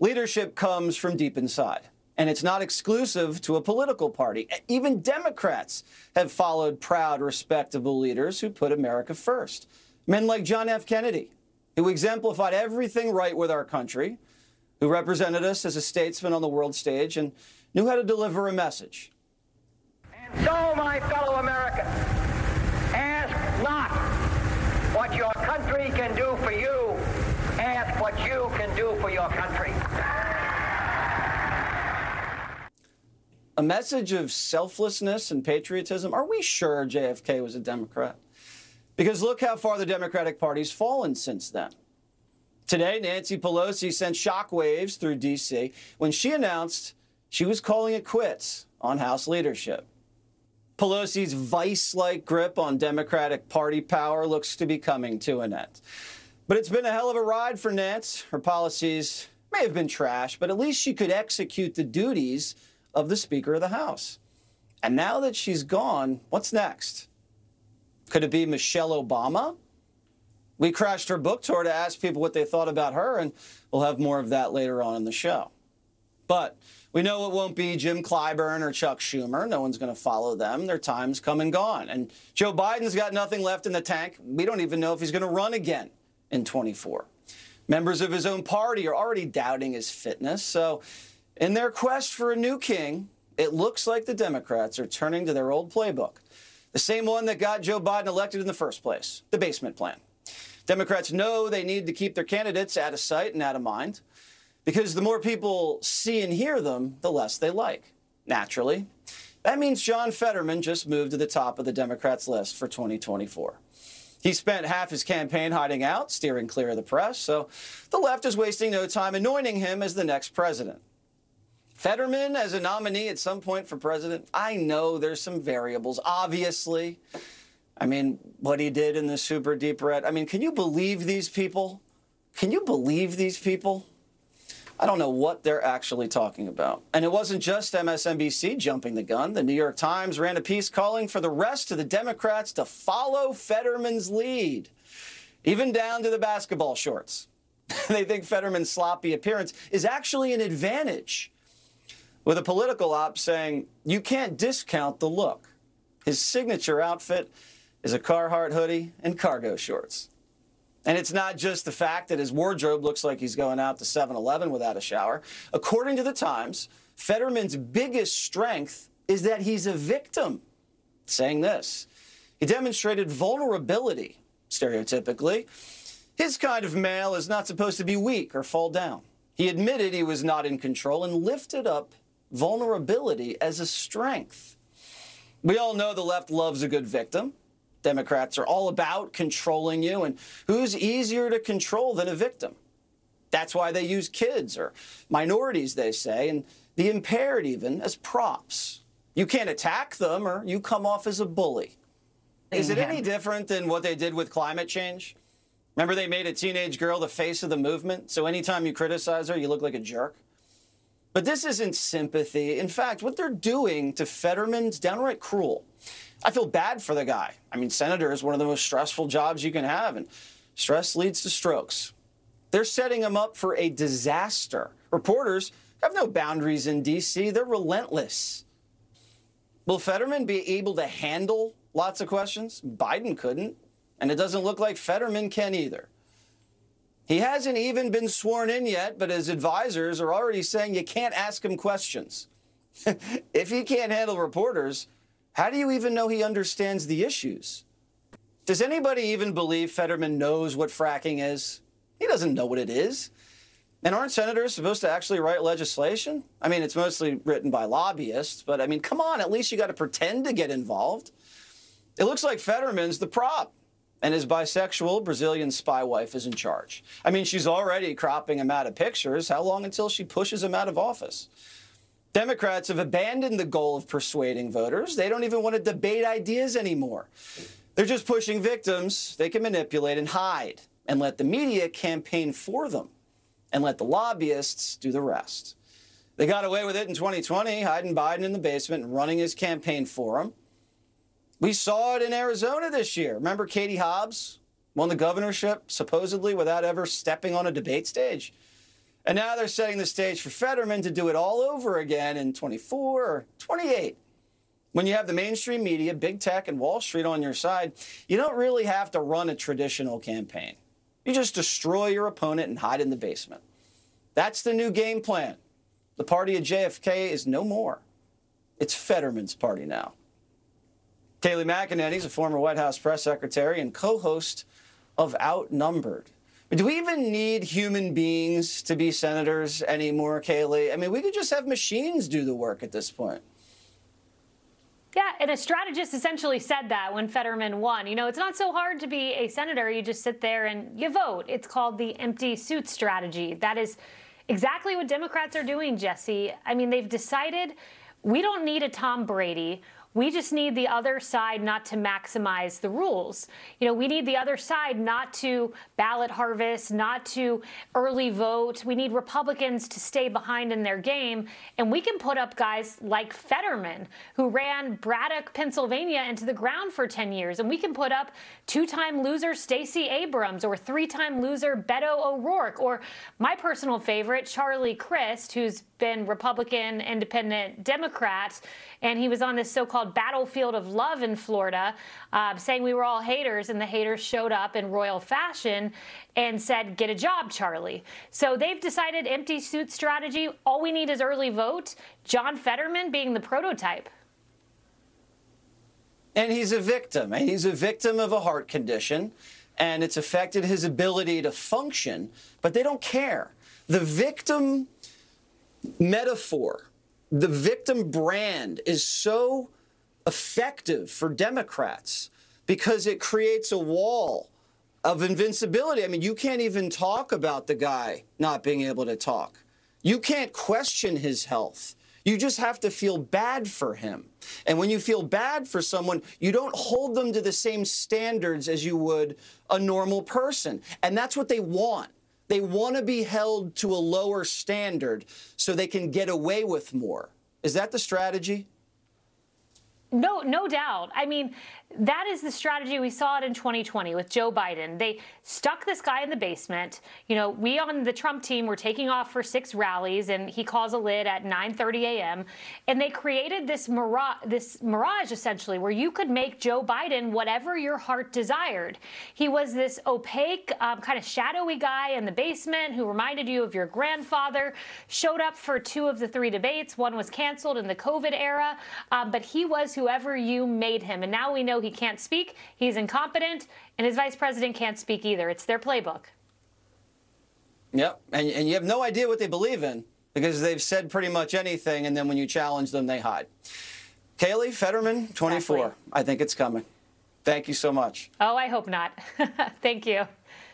Leadership comes from deep inside, and it's not exclusive to a political party. Even Democrats have followed proud, respectable leaders who put America first. Men like John F. Kennedy, who exemplified everything right with our country, who represented us as a statesman on the world stage and knew how to deliver a message. And so, my fellow Americans, ask not what your country can do for you, ask what you can do for your country. A message of selflessness and patriotism. Are we sure JFK was a Democrat? Because look how far the Democratic Party's fallen since then. Today, Nancy Pelosi sent shockwaves through D.C. when she announced she was calling it quits on House leadership. Pelosi's vice-like grip on Democratic Party power looks to be coming to an end. But it's been a hell of a ride for Nance. Her policies may have been trash, but at least she could execute the duties of the Speaker of the House. And now that she's gone, what's next? Could it be Michelle Obama? We crashed her book tour to ask people what they thought about her, and we'll have more of that later on in the show. But we know it won't be Jim Clyburn or Chuck Schumer. No one's going to follow them. Their time's come and gone. And Joe Biden's got nothing left in the tank. We don't even know if he's going to run again in 24. Members of his own party are already doubting his fitness. So in their quest for a new king, it looks like the Democrats are turning to their old playbook. The same one that got Joe Biden elected in the first place, the basement plan. Democrats know they need to keep their candidates out of sight and out of mind because the more people see and hear them, the less they like. Naturally, that means John Fetterman just moved to the top of the Democrats' list for 2024. He spent half his campaign hiding out, steering clear of the press, so the left is wasting no time anointing him as the next president. Fetterman as a nominee at some point for president, I know there's some variables, obviously. I mean, what he did in the super deep red. I mean, can you believe these people? Can you believe these people? I don't know what they're actually talking about. And it wasn't just MSNBC jumping the gun. The New York Times ran a piece calling for the rest of the Democrats to follow Fetterman's lead, even down to the basketball shorts. They think Fetterman's sloppy appearance is actually an advantage, with a political op saying, you can't discount the look. His signature outfit is a Carhartt hoodie and cargo shorts. And it's not just the fact that his wardrobe looks like he's going out to 7-Eleven without a shower. According to the Times, Fetterman's biggest strength is that he's a victim. Saying this, he demonstrated vulnerability, stereotypically. His kind of male is not supposed to be weak or fall down. He admitted he was not in control and lifted up vulnerability as a strength. We all know the left loves a good victim. Democrats are all about controlling you, and who's easier to control than a victim? That's why they use kids or minorities, they say, and the impaired even as props. You can't attack them or you come off as a bully. Is it any different than what they did with climate change? Remember they made a teenage girl the face of the movement, so anytime you criticize her, you look like a jerk? But this isn't sympathy. In fact, what they're doing to Fetterman's downright cruel. I feel bad for the guy. I mean, senator is one of the most stressful jobs you can have, and stress leads to strokes. They're setting him up for a disaster. Reporters have no boundaries in D.C. They're relentless. Will Fetterman be able to handle lots of questions? Biden couldn't, and it doesn't look like Fetterman can either. He hasn't even been sworn in yet, but his advisors are already saying you can't ask him questions. If he can't handle reporters, how do you even know he understands the issues? Does anybody even believe Fetterman knows what fracking is? He doesn't know what it is. And aren't senators supposed to actually write legislation? I mean, it's mostly written by lobbyists, but I mean, come on, at least you got to pretend to get involved. It looks like Fetterman's the prop, and his bisexual Brazilian spy wife is in charge. I mean, she's already cropping him out of pictures. How long until she pushes him out of office? Democrats have abandoned the goal of persuading voters. They don't even want to debate ideas anymore. They're just pushing victims they can manipulate and hide and let the media campaign for them and let the lobbyists do the rest. They got away with it in 2020, hiding Biden in the basement and running his campaign for him. We saw it in Arizona this year. Remember Katie Hobbs won the governorship supposedly without ever stepping on a debate stage? And now they're setting the stage for Fetterman to do it all over again in 24 or 28. When you have the mainstream media, big tech, and Wall Street on your side, you don't really have to run a traditional campaign. You just destroy your opponent and hide in the basement. That's the new game plan. The party of JFK is no more. It's Fetterman's party now. Kayleigh McEnany is a former White House press secretary and co-host of Outnumbered. But do we even need human beings to be senators anymore, Kayleigh? I mean, we could just have machines do the work at this point. Yeah, and a strategist essentially said that when Fetterman won. You know, it's not so hard to be a senator. You just sit there and you vote. It's called the empty suit strategy. That is exactly what Democrats are doing, Jesse. I mean, they've decided we don't need a Tom Brady. We just need the other side not to maximize the rules. You know, we need the other side not to ballot harvest, not to early vote. We need Republicans to stay behind in their game. And we can put up guys like Fetterman, who ran Braddock, Pennsylvania into the ground for 10 years. And we can put up two-time loser Stacey Abrams or three-time loser Beto O'Rourke or my personal favorite, Charlie Crist, who's been Republican, Independent, Democrat. And he was on this so-called battlefield of love in Florida, saying we were all haters, and the haters showed up in royal fashion and said, get a job, Charlie. So they've decided empty suit strategy. All we need is early vote. John Fetterman being the prototype. And he's a victim. He's a victim of a heart condition, and it's affected his ability to function, but they don't care. The victim metaphor, the victim brand is so effective for Democrats because it creates a wall of invincibility. I mean, you can't even talk about the guy not being able to talk. You can't question his health. You just have to feel bad for him. And when you feel bad for someone, you don't hold them to the same standards as you would a normal person. And that's what they want. They want to be held to a lower standard so they can get away with more. Is that the strategy? No doubt. I mean, that is the strategy. We saw it in 2020 with Joe Biden. They stuck this guy in the basement. You know, we on the Trump team were taking off for 6 rallies, and he calls a lid at 9:30 a.m. And they created this mirage, essentially, where you could make Joe Biden whatever your heart desired. He was this opaque, kind of shadowy guy in the basement who reminded you of your grandfather, showed up for 2 of the 3 debates. One was canceled in the COVID era, but he was whoever you made him. And now we know he can't speak, he's incompetent, and his vice president can't speak either. It's their playbook. Yep, and you have no idea what they believe in because they've said pretty much anything, and then when you challenge them, they hide. Kayleigh, Fetterman, 24. Exactly. I think it's coming. Thank you so much. Oh, I hope not. Thank you.